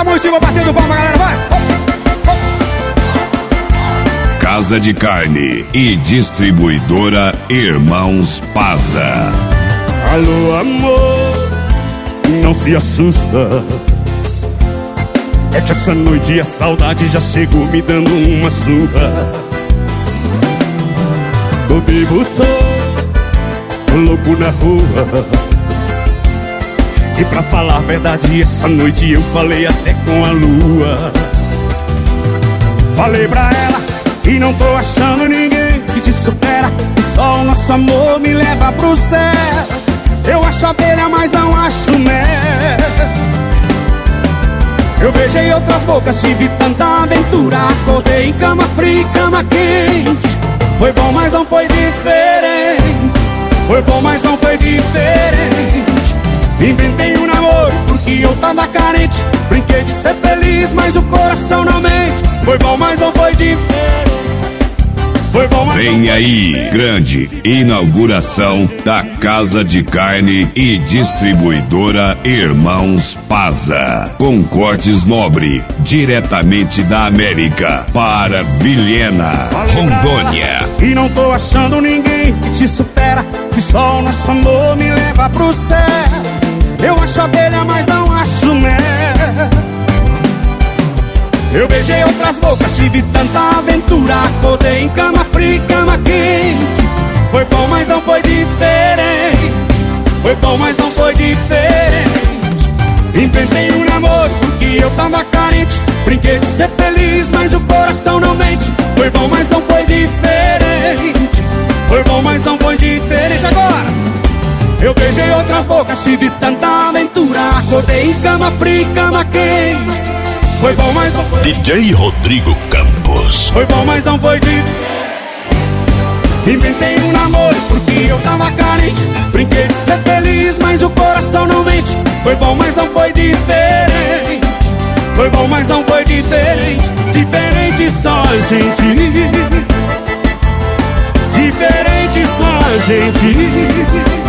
a mão em cima, batendo palma, galera, vai! Casa de Carne e Distribuidora Irmãos Paza. Alô, amor, não se assusta. É que essa noite a saudade já chegou me dando uma surra. Tô bebo, tô louco na rua. E pra falar a verdade, essa noite eu falei até com a lua. Falei pra ela e não tô achando ninguém que te supera, e só o nosso amor me leva pro céu. Eu acho abelha, mas não acho mel. Eu beijei outras bocas, tive tanta aventura. Acordei em cama fria e cama quente. Foi bom, mas não foi diferente. Foi bom, mas não foi diferente. Inventei um namoro porque eu tava carente. Brinquei de ser feliz, mas o coração não mente. Foi bom, mas não foi diferente. Foi bom, mas vem aí, grande inauguração da Casa de Carne e Distribuidora Irmãos Paza, com cortes nobre, diretamente da América para Vilhena, Rondônia. E não tô achando ninguém que te supera, que só o nosso amor me leva pro céu. Eu acho abelha, mas não acho mel. Eu beijei outras bocas, tive tanta aventura. Acordei em cama fria e cama quente. Foi bom, mas não foi diferente. Foi bom, mas não foi diferente. Inventei um namoro porque eu tava carente. Brinquei de ser feliz, mas o coração não mente. Foi bom, mas não foi diferente. Foi bom, mas não foi diferente. Agora! Eu beijei outras bocas, tive tanta aventura. Acordei em cama fria e cama quente. Foi bom, mas não foi DJ Rodrigo Campos. Foi bom, mas não foi diferente. Inventei um namoro porque eu tava carente. Brinquei de ser feliz, mas o coração não mente. Foi bom, mas não foi diferente. Foi bom, mas não foi diferente. Diferente só a gente. Diferente só a gente.